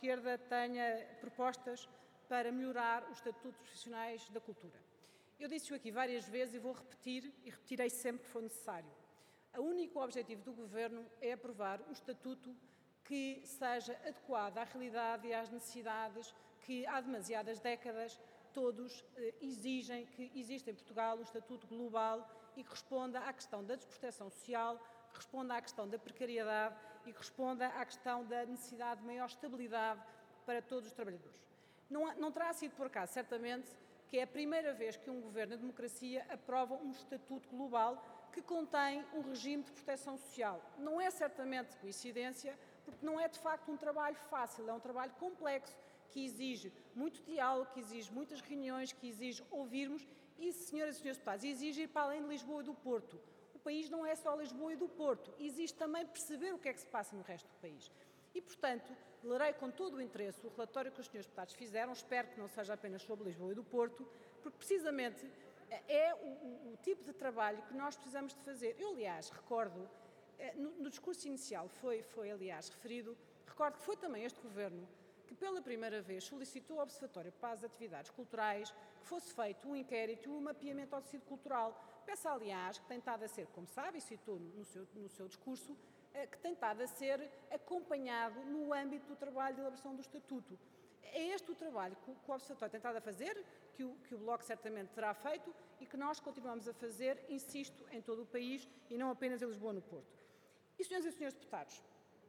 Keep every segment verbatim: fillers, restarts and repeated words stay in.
Esquerda tenha propostas para melhorar o estatuto dos profissionais da cultura. Eu disse-o aqui várias vezes e vou repetir, e repetirei sempre que for necessário. O único objetivo do Governo é aprovar um estatuto que seja adequado à realidade e às necessidades que há demasiadas décadas todos eh, exigem que exista em Portugal um estatuto global e que responda à questão da desproteção social, que responda à questão da precariedade e que responda à questão da necessidade de maior estabilidade para todos os trabalhadores. Não, não terá sido por acaso, certamente, que é a primeira vez que um governo na democracia aprova um estatuto global que contém um regime de proteção social. Não é certamente coincidência, porque não é de facto um trabalho fácil, é um trabalho complexo, que exige muito diálogo, que exige muitas reuniões, que exige ouvirmos e, senhoras e senhores deputados, exige ir para além de Lisboa e do Porto. O país não é só Lisboa e do Porto, exige também perceber o que é que se passa no resto do país. E, portanto, lerei com todo o interesse o relatório que os senhores deputados fizeram, espero que não seja apenas sobre Lisboa e do Porto, porque precisamente é o, o, o tipo de trabalho que nós precisamos de fazer. Eu, aliás, recordo, no, no discurso inicial foi, foi, aliás, referido, recordo que foi também este Governo que pela primeira vez solicitou ao Observatório para as Atividades Culturais que fosse feito um inquérito e um mapeamento ao tecido cultural. Peça, aliás, que tem estado a ser, como sabe, e citou no seu, no seu discurso, que tem estado a ser acompanhado no âmbito do trabalho de elaboração do Estatuto. É este o trabalho que o Observatório tem estado a fazer, que o, que o Bloco certamente terá feito e que nós continuamos a fazer, insisto, em todo o país e não apenas em Lisboa e no Porto. E, senhoras e senhores deputados,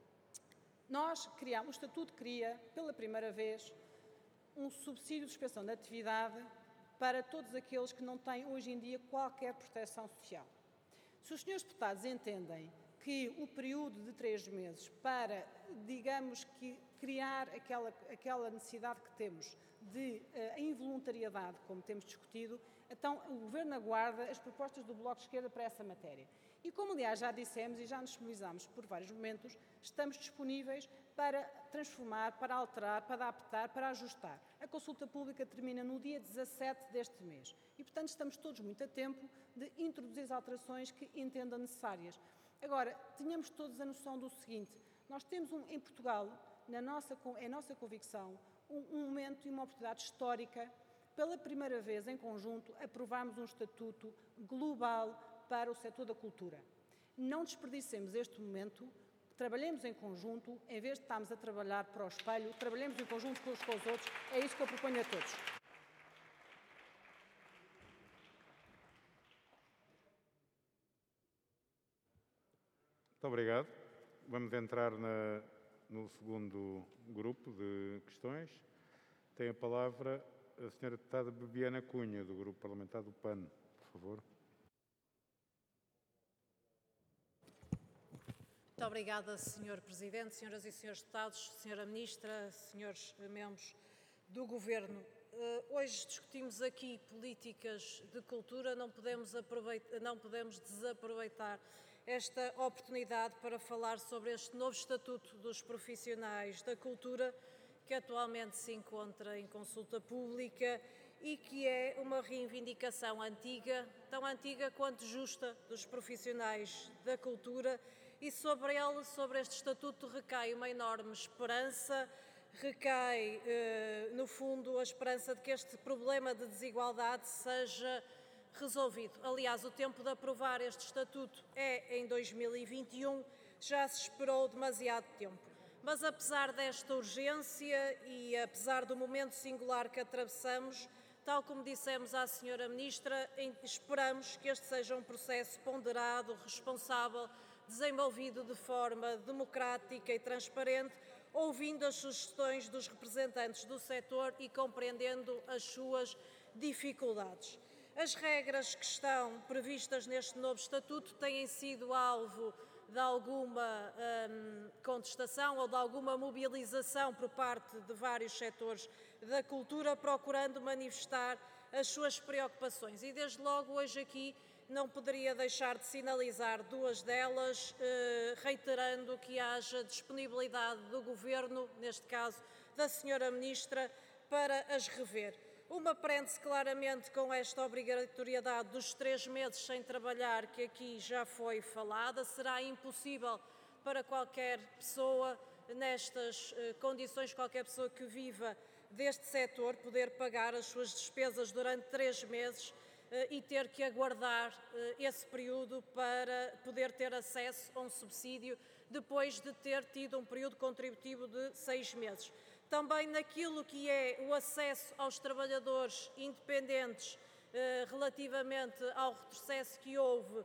nós criamos, o Estatuto cria, pela primeira vez, um subsídio de suspensão da atividade para todos aqueles que não têm, hoje em dia, qualquer proteção social. Se os senhores deputados entendem que o período de três meses para, digamos que, criar aquela, aquela necessidade que temos de uh, involuntariedade, como temos discutido, então o Governo aguarda as propostas do Bloco de Esquerda para essa matéria. E como, aliás, já dissemos e já nos disponibilizámos por vários momentos, estamos disponíveis para transformar, para alterar, para adaptar, para ajustar. A consulta pública termina no dia dezassete deste mês e, portanto, estamos todos muito a tempo de introduzir as alterações que entendam necessárias. Agora, tínhamos todos a noção do seguinte, nós temos um, em Portugal, na nossa, é a nossa convicção, um, um momento e uma oportunidade histórica, pela primeira vez em conjunto, aprovarmos um estatuto global para o setor da cultura. Não desperdicemos este momento, trabalhemos em conjunto, em vez de estarmos a trabalhar para o espelho, trabalhemos em conjunto com os, com os outros, é isso que eu proponho a todos. Muito obrigado. Vamos entrar na, no segundo grupo de questões. Tem a palavra a senhora deputada Bibiana Cunha, do Grupo Parlamentar do P A N. Por favor. Muito obrigada, senhor Presidente, senhoras e senhores deputados, senhora Ministra, senhores membros do Governo. Hoje discutimos aqui políticas de cultura, não podemos, aproveitar, não podemos desaproveitar esta oportunidade para falar sobre este novo Estatuto dos Profissionais da Cultura, que atualmente se encontra em consulta pública e que é uma reivindicação antiga, tão antiga quanto justa, dos profissionais da cultura, e sobre ele, sobre este Estatuto, recai uma enorme esperança, recai, eh, no fundo, a esperança de que este problema de desigualdade seja resolvido. Aliás, o tempo de aprovar este Estatuto é em dois mil e vinte e um, já se esperou demasiado tempo. Mas apesar desta urgência e apesar do momento singular que atravessamos, tal como dissemos à senhora Ministra, esperamos que este seja um processo ponderado, responsável, desenvolvido de forma democrática e transparente, ouvindo as sugestões dos representantes do setor e compreendendo as suas dificuldades. As regras que estão previstas neste novo Estatuto têm sido alvo de alguma hum, contestação ou de alguma mobilização por parte de vários setores da cultura, procurando manifestar as suas preocupações. E desde logo hoje aqui não poderia deixar de sinalizar duas delas, eh, reiterando que haja disponibilidade do Governo, neste caso da senhora Ministra, para as rever. Uma prende-se claramente com esta obrigatoriedade dos três meses sem trabalhar, que aqui já foi falada. Será impossível para qualquer pessoa nestas condições, qualquer pessoa que viva deste setor, poder pagar as suas despesas durante três meses e ter que aguardar esse período para poder ter acesso a um subsídio depois de ter tido um período contributivo de seis meses. Também naquilo que é o acesso aos trabalhadores independentes relativamente ao retrocesso que houve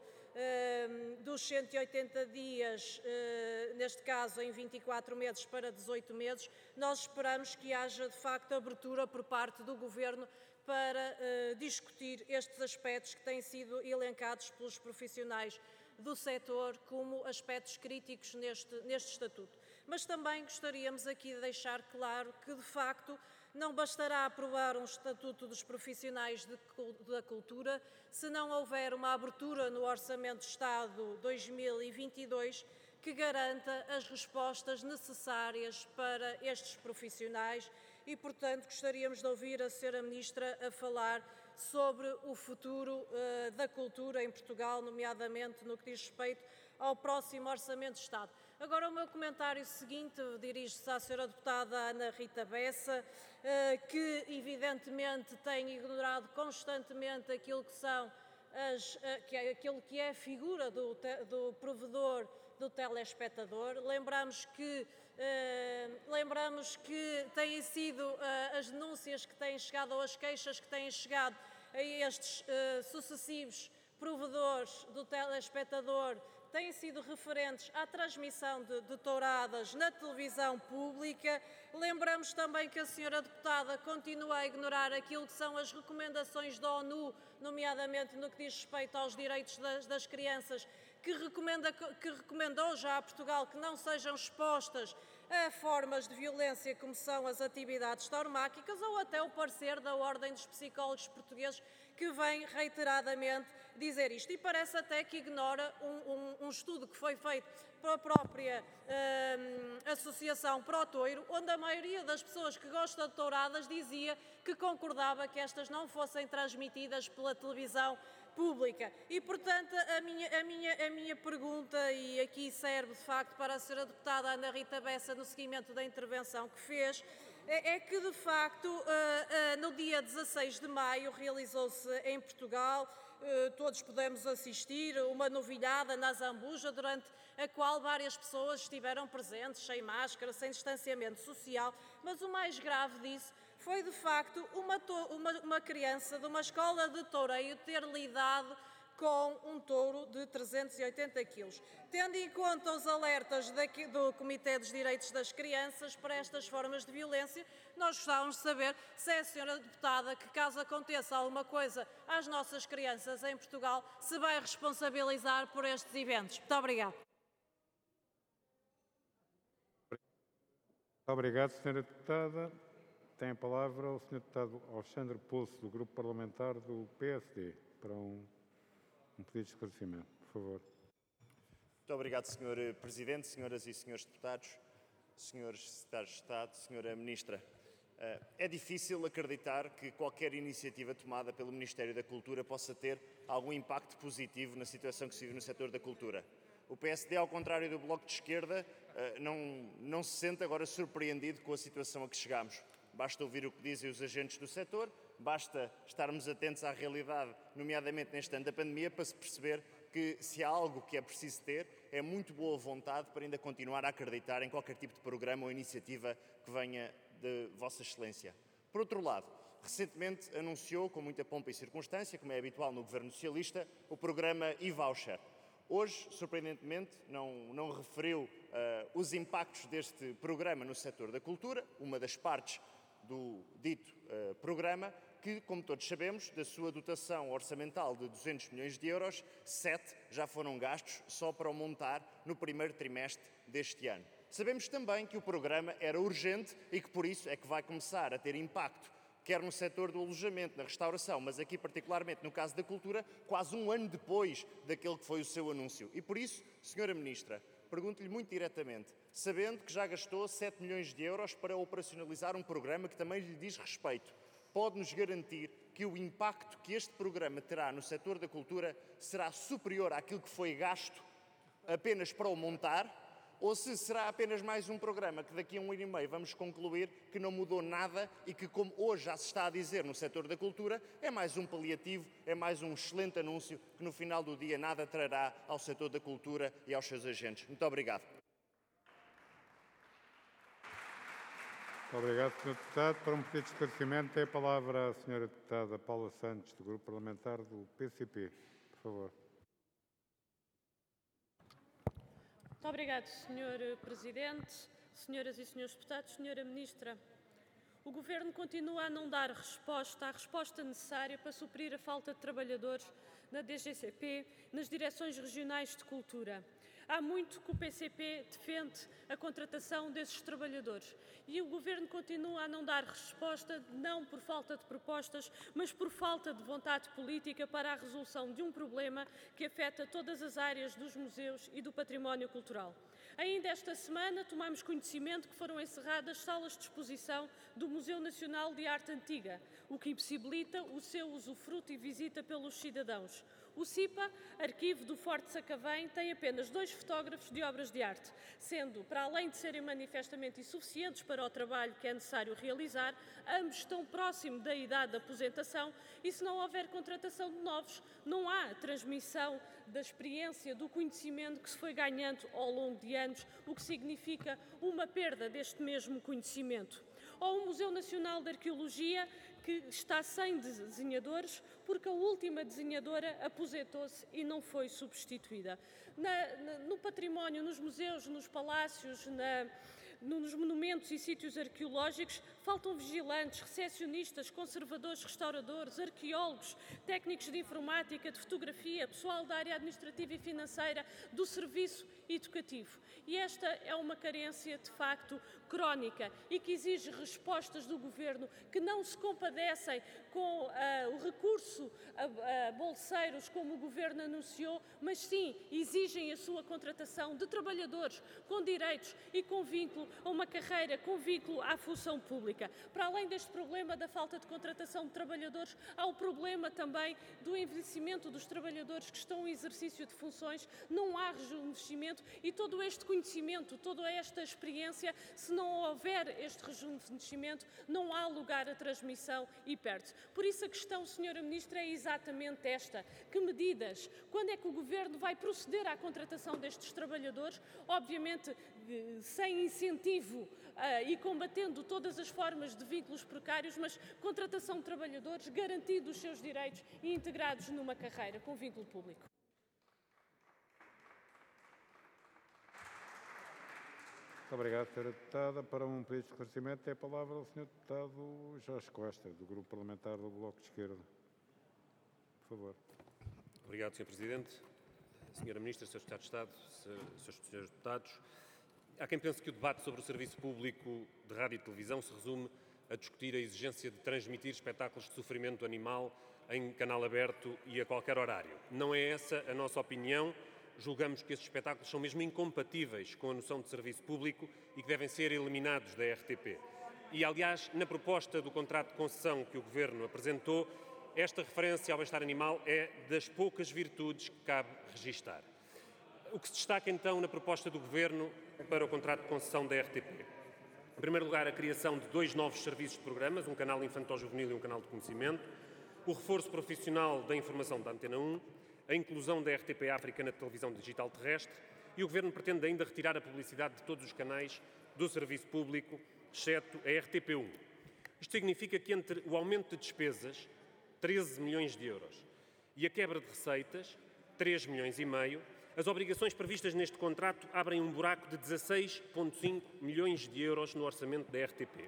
dos cento e oitenta dias, neste caso em vinte e quatro meses para dezoito meses, nós esperamos que haja de facto abertura por parte do Governo para discutir estes aspectos que têm sido elencados pelos profissionais do setor como aspectos críticos neste, neste Estatuto. Mas também gostaríamos aqui de deixar claro que, de facto, não bastará aprovar um Estatuto dos Profissionais de, da Cultura se não houver uma abertura no Orçamento de Estado dois mil e vinte e dois que garanta as respostas necessárias para estes profissionais e, portanto, gostaríamos de ouvir a senhora Ministra a falar sobre o futuro uh, da cultura em Portugal, nomeadamente no que diz respeito ao próximo Orçamento de Estado. Agora, o meu comentário seguinte dirige-se à senhora Deputada Ana Rita Bessa, uh, que evidentemente tem ignorado constantemente aquilo que são as, uh, que é, aquilo que é a figura do, te, do provedor do telespectador. Lembramos que, uh, lembramos que têm sido uh, as denúncias que têm chegado ou as queixas que têm chegado a estes uh, sucessivos provedores do telespectador têm sido referentes à transmissão de, de touradas na televisão pública. Lembramos também que a senhora Deputada continua a ignorar aquilo que são as recomendações da ONU, nomeadamente no que diz respeito aos direitos das, das crianças, que, recomenda, que recomendou já a Portugal que não sejam expostas a formas de violência como são as atividades tauromáquicas, ou até o parecer da Ordem dos Psicólogos Portugueses, que vem reiteradamente dizer isto. E parece até que ignora um, um, um estudo que foi feito pela própria um, Associação Pro Touro, onde a maioria das pessoas que gostam de touradas dizia que concordava que estas não fossem transmitidas pela televisão pública. E, portanto, a minha, a, minha, a minha pergunta, e aqui serve de facto para a senhora Deputada Ana Rita Bessa no seguimento da intervenção que fez, é, é que de facto uh, uh, no dia dezasseis de maio realizou-se em Portugal, uh, todos pudemos assistir, uma novilhada na Zambuja, durante a qual várias pessoas estiveram presentes, sem máscara, sem distanciamento social, mas o mais grave disso foi, de facto, uma, uma, uma criança de uma escola de toureio ter lidado com um touro de trezentos e oitenta quilos. Tendo em conta os alertas daqui, do Comitê dos Direitos das Crianças para estas formas de violência, nós gostávamos de saber se é a senhora Deputada que, caso aconteça alguma coisa às nossas crianças em Portugal, se vai responsabilizar por estes eventos. Muito obrigada. Obrigado, senhora Deputada. Tem a palavra o senhor Deputado Alexandre Poço, do Grupo Parlamentar do P S D, para um, um pedido de esclarecimento. Por favor. Muito obrigado, senhor Presidente, senhoras e senhores deputados, senhores secretários de Estado, senhora Ministra. É difícil acreditar que qualquer iniciativa tomada pelo Ministério da Cultura possa ter algum impacto positivo na situação que se vive no setor da cultura. O P S D, ao contrário do Bloco de Esquerda, não, não se sente agora surpreendido com a situação a que chegamos. Basta ouvir o que dizem os agentes do setor, basta estarmos atentos à realidade, nomeadamente neste ano da pandemia, para se perceber que se há algo que é preciso ter, é muito boa vontade para ainda continuar a acreditar em qualquer tipo de programa ou iniciativa que venha de Vossa Excelência. Por outro lado, recentemente anunciou, com muita pompa e circunstância, como é habitual no Governo Socialista, o programa e-voucher. Hoje, surpreendentemente, não, não referiu uh, os impactos deste programa no setor da cultura, uma das partes do dito uh, programa, que, como todos sabemos, da sua dotação orçamental de duzentos milhões de euros, sete já foram gastos só para o montar no primeiro trimestre deste ano. Sabemos também que o programa era urgente e que por isso é que vai começar a ter impacto, quer no setor do alojamento, na restauração, mas aqui particularmente no caso da cultura, quase um ano depois daquele que foi o seu anúncio. E por isso, senhora Ministra, pergunto-lhe muito diretamente, sabendo que já gastou sete milhões de euros para operacionalizar um programa que também lhe diz respeito, pode-nos garantir que o impacto que este programa terá no setor da cultura será superior àquilo que foi gasto apenas para o montar? ou se será apenas mais um programa que daqui a um ano e meio vamos concluir que não mudou nada e que, como hoje já se está a dizer no setor da cultura, é mais um paliativo, é mais um excelente anúncio que no final do dia nada trará ao setor da cultura e aos seus agentes. Muito obrigado. Muito obrigado, senhor Deputado. Para um pedido de esclarecimento, tem a palavra a senhora Deputada Paula Santos, do Grupo Parlamentar do P C P. Por favor. Muito obrigado, senhor Presidente, senhoras e senhores deputados, senhora Ministra. O Governo continua a não dar resposta, a resposta necessária para suprir a falta de trabalhadores na D G C P, nas direções regionais de cultura. Há muito que o P C P defende a contratação desses trabalhadores e o Governo continua a não dar resposta, não por falta de propostas, mas por falta de vontade política para a resolução de um problema que afeta todas as áreas dos museus e do património cultural. Ainda esta semana tomamos conhecimento que foram encerradas salas de exposição do Museu Nacional de Arte Antiga, o que impossibilita o seu usufruto e visita pelos cidadãos. O CIPA, Arquivo do Forte Sacavém, tem apenas dois fotógrafos de obras de arte, sendo, para além de serem manifestamente insuficientes para o trabalho que é necessário realizar, ambos estão próximos da idade de aposentação e, se não houver contratação de novos, não há transmissão da experiência, do conhecimento que se foi ganhando ao longo de anos, o que significa uma perda deste mesmo conhecimento. Ou o Museu Nacional de Arqueologia, que está sem desenhadores, porque a última desenhadora aposentou-se e não foi substituída. Na, na, no património, nos museus, nos palácios, na, nos monumentos e sítios arqueológicos, faltam vigilantes, recepcionistas, conservadores, restauradores, arqueólogos, técnicos de informática, de fotografia, pessoal da área administrativa e financeira, do serviço educativo. E esta é uma carência, de facto, crónica e que exige respostas do Governo que não se compadecem com uh, o recurso a, a bolseiros, como o Governo anunciou, mas sim exigem a sua contratação de trabalhadores com direitos e com vínculo a uma carreira, com vínculo à função pública. Para além deste problema da falta de contratação de trabalhadores, há o problema também do envelhecimento dos trabalhadores que estão em exercício de funções, não há rejuvenescimento e todo este conhecimento, toda esta experiência, se não houver este rejuvenescimento, não há lugar à transmissão e perde-se. Por isso a questão, senhora Ministra, é exatamente esta. Que medidas, quando é que o Governo vai proceder à contratação destes trabalhadores, obviamente sem incentivo uh, e combatendo todas as formas de vínculos precários, mas contratação de trabalhadores, garantindo os seus direitos e integrados numa carreira com vínculo público. Muito obrigado, senhora Deputada. Para um pedido de esclarecimento, tem a palavra o senhor Deputado Jorge Costa, do Grupo Parlamentar do Bloco de Esquerda. Por favor. Obrigado, senhor Presidente. senhora Ministra, senhor Secretário de Estado, senhores senhores deputados. Há quem pense que o debate sobre o serviço público de rádio e televisão se resume a discutir a exigência de transmitir espetáculos de sofrimento animal em canal aberto e a qualquer horário. Não é essa a nossa opinião. Julgamos que esses espetáculos são mesmo incompatíveis com a noção de serviço público e que devem ser eliminados da R T P. E, aliás, na proposta do contrato de concessão que o Governo apresentou, esta referência ao bem-estar animal é das poucas virtudes que cabe registar. O que se destaca, então, na proposta do Governo para o contrato de concessão da R T P? Em primeiro lugar, a criação de dois novos serviços de programas, um canal infantil-juvenil e um canal de conhecimento, o reforço profissional da informação da Antena um, a inclusão da R T P África na televisão digital terrestre e o Governo pretende ainda retirar a publicidade de todos os canais do serviço público, exceto a R T P um. Isto significa que entre o aumento de despesas, treze milhões de euros, e a quebra de receitas, três milhões e meio, as obrigações previstas neste contrato abrem um buraco de dezasseis vírgula cinco milhões de euros no orçamento da R T P.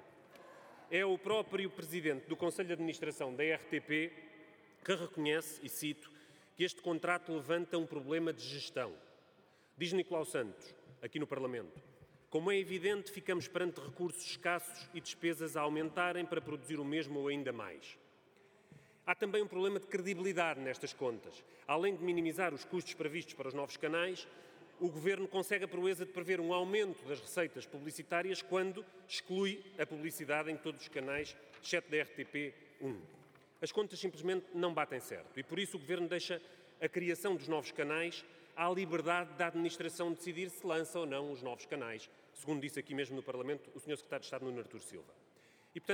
É o próprio Presidente do Conselho de Administração da R T P que reconhece, e cito, que este contrato levanta um problema de gestão. Diz Nicolau Santos, aqui no Parlamento, como é evidente, ficamos perante recursos escassos e despesas a aumentarem para produzir o mesmo ou ainda mais. Há também um problema de credibilidade nestas contas. Além de minimizar os custos previstos para os novos canais, o Governo consegue a proeza de prever um aumento das receitas publicitárias quando exclui a publicidade em todos os canais, exceto da R T P um. As contas simplesmente não batem certo e, por isso, o Governo deixa a criação dos novos canais à liberdade da administração decidir se lança ou não os novos canais, segundo disse aqui mesmo no Parlamento o senhor Secretário de Estado Nuno Artur Silva.